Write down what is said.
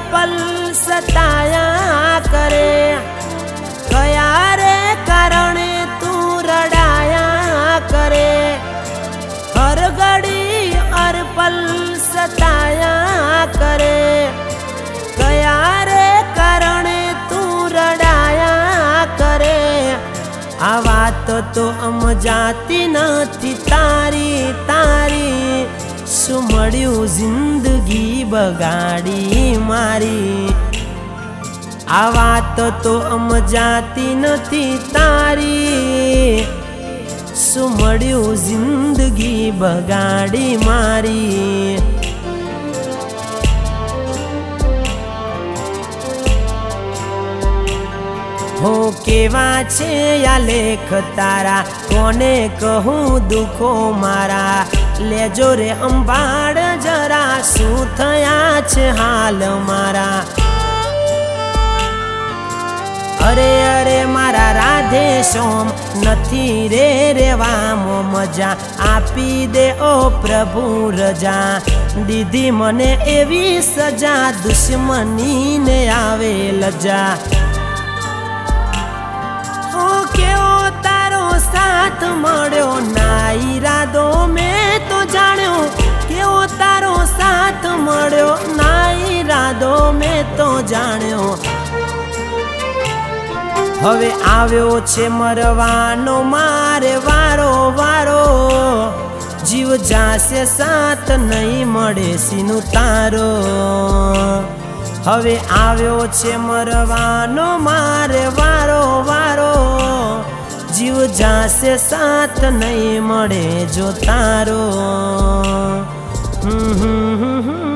पल सताया करे, कया रे कारणे तू रड़ाया करे। हर घड़ी हर पल सताया करे, कया रे कारणे तू रड़ाया करे। आ वात तो समजाती नथी तारी तारी, शुं मळ्युं जिंदगी बगाड़ी मारी। आ वात तो समजाती नथी तारी, शुं मळ्युं जिंदगी बगाड़ी मारी। हो केवा छे या लेख तारा, कोने कहूँ दुखो मारा। लेजो रे अंबाड़ जरा, शुं थया छे हाल मारा। अरे अरे मारा राधे श्याम, नथी रे रेवामो मजा। आपी दे ओ प्रभु रजा, दीदी मने एवी सजा। दुश्मनी ने आवे लजा। केवो तारो साथ मळ्यो ना इरादो में तो जाण्यो। केवो तारो साथ मळ्यो ना इरादो में तो जाण्यो। हवे आव्यो छे मरवानो मारे वारो वारो। जीव जासे साथ नहीं मळे सीनु तारो। हवे आव्यो छे मरवानो मारे वारो वारो। जीव जासे साथ नहीं मळे जो तारो।